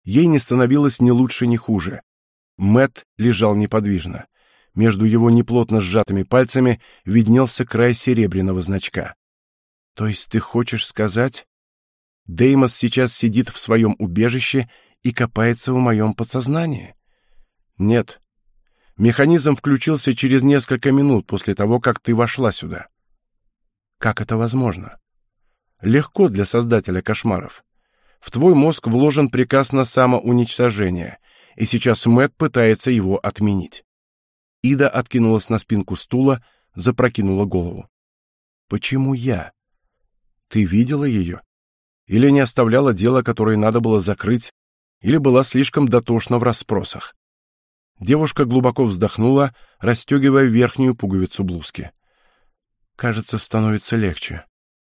Ей не становилось ни лучше, ни хуже. Мэтт лежал неподвижно. Между его неплотно сжатыми пальцами виднелся край серебряного значка. «То есть ты хочешь сказать...» Деймос сейчас сидит в своем убежище и копается в моем подсознании? Нет. Механизм включился через несколько минут после того, как ты вошла сюда. Как это возможно? Легко для создателя кошмаров. В твой мозг вложен приказ на самоуничтожение, и сейчас Мэтт пытается его отменить. Ида откинулась на спинку стула, запрокинула голову. Почему я? Ты видела ее? Или не оставляла дело, которое надо было закрыть, или была слишком дотошна в расспросах. Девушка глубоко вздохнула, расстегивая верхнюю пуговицу блузки. Кажется, становится легче.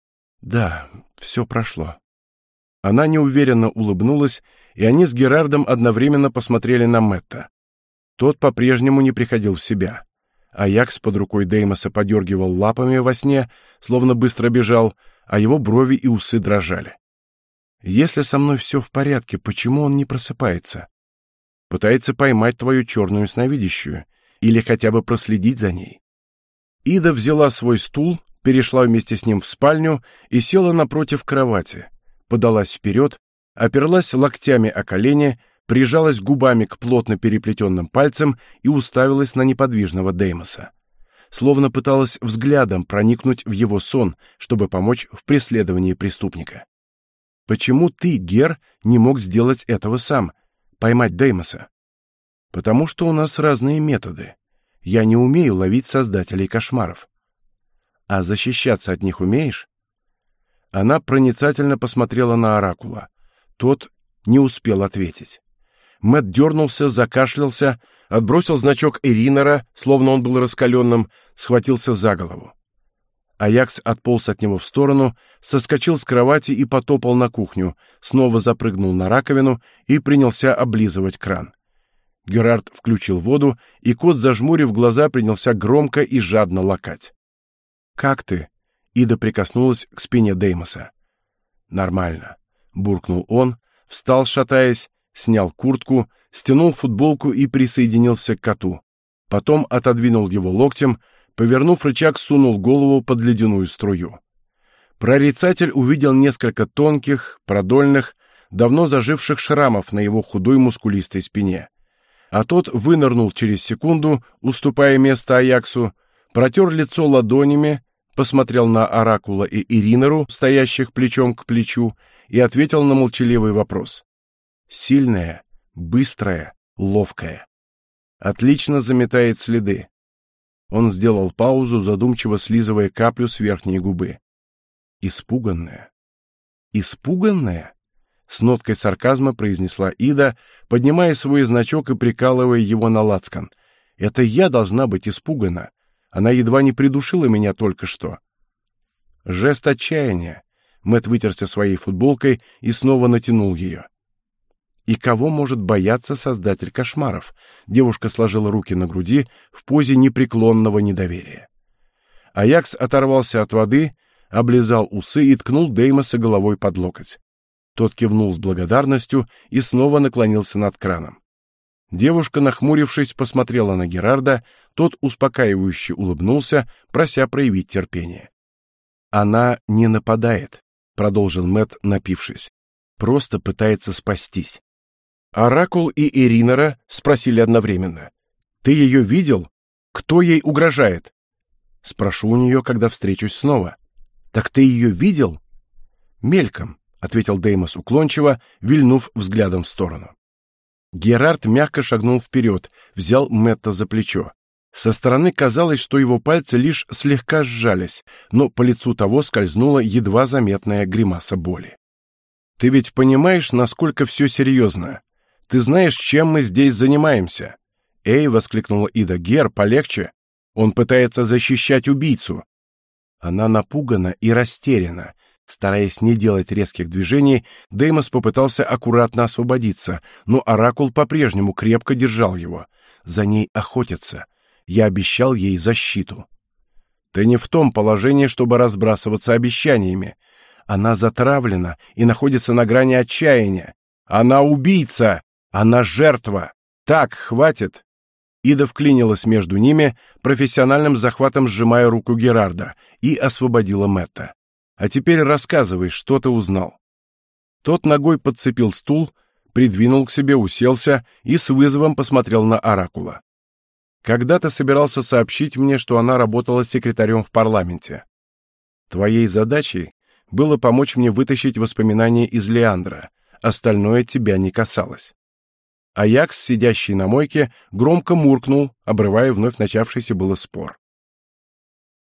Да, все прошло. Она неуверенно улыбнулась, и они с Герардом одновременно посмотрели на Мэтта. Тот по-прежнему не приходил в себя. Аякс под рукой Деймоса подергивал лапами во сне, словно быстро бежал, а его брови и усы дрожали. Если со мной все в порядке, почему он не просыпается? Пытается поймать твою черную сновидящую или хотя бы проследить за ней. Ида взяла свой стул, перешла вместе с ним в спальню и села напротив кровати, подалась вперед, оперлась локтями о колени, прижалась губами к плотно переплетенным пальцам и уставилась на неподвижного Деймоса. Словно пыталась взглядом проникнуть в его сон, чтобы помочь в преследовании преступника. Почему ты, Гер, не мог сделать этого сам, поймать Деймоса? Потому что у нас разные методы. Я не умею ловить создателей кошмаров. А защищаться от них умеешь? Она проницательно посмотрела на Оракула. Тот не успел ответить. Мэтт дернулся, закашлялся, отбросил значок Эринера, словно он был раскаленным, схватился за голову. Аякс отполз от него в сторону, соскочил с кровати и потопал на кухню, снова запрыгнул на раковину и принялся облизывать кран. Герард включил воду, и кот, зажмурив глаза, принялся громко и жадно лакать. «Как ты?» — Ида прикоснулась к спине Деймоса. «Нормально», — буркнул он, встал, шатаясь, снял куртку, стянул футболку и присоединился к коту. Потом отодвинул его локтем, повернув рычаг, сунул голову под ледяную струю. Прорицатель увидел несколько тонких, продольных, давно заживших шрамов на его худой мускулистой спине. А тот вынырнул через секунду, уступая место Аяксу, протер лицо ладонями, посмотрел на Оракула и Иринеру, стоящих плечом к плечу, и ответил на молчаливый вопрос. Сильная, быстрая, ловкая. Отлично заметает следы. Он сделал паузу, задумчиво слизывая каплю с верхней губы. Испуганная. Испуганная? С ноткой сарказма произнесла Ида, поднимая свой значок и прикалывая его на лацкан. Это я должна быть испугана. Она едва не придушила меня только что. Жест отчаяния. Мэтт вытерся своей футболкой и снова натянул ее. И кого может бояться создатель кошмаров? Девушка сложила руки на груди в позе непреклонного недоверия. Аякс оторвался от воды, облизал усы и ткнул Деймоса головой под локоть. Тот кивнул с благодарностью и снова наклонился над краном. Девушка, нахмурившись, посмотрела на Герарда, тот успокаивающе улыбнулся, прося проявить терпение. «Она не нападает», — продолжил Мэтт, напившись. «Просто пытается спастись». Оракул и Эринера спросили одновременно. «Ты ее видел? Кто ей угрожает?» «Спрошу у нее, когда встречусь снова». «Так ты ее видел?» «Мельком», — ответил Деймос уклончиво, вильнув взглядом в сторону. Герард мягко шагнул вперед, взял Мэтта за плечо. Со стороны казалось, что его пальцы лишь слегка сжались, но по лицу того скользнула едва заметная гримаса боли. «Ты ведь понимаешь, насколько все серьезно? Ты знаешь, чем мы здесь занимаемся?» «Эй!» — воскликнула Ида. «Гер, полегче! Он пытается защищать убийцу!» Она напугана и растеряна. Стараясь не делать резких движений, Деймос попытался аккуратно освободиться, но Оракул по-прежнему крепко держал его. За ней охотятся. Я обещал ей защиту. Ты не в том положении, чтобы разбрасываться обещаниями. Она затравлена и находится на грани отчаяния. Она убийца! Она жертва! Так, хватит!» Ида вклинилась между ними, профессиональным захватом сжимая руку Герарда, и освободила Мэтта. «А теперь рассказывай, что ты узнал». Тот ногой подцепил стул, придвинул к себе, уселся и с вызовом посмотрел на Оракула. «Когда ты собирался сообщить мне, что она работала секретарем в парламенте? Твоей задачей было помочь мне вытащить воспоминания из Леандра, остальное тебя не касалось». Аякс, сидящий на мойке, громко муркнул, обрывая вновь начавшийся было спор.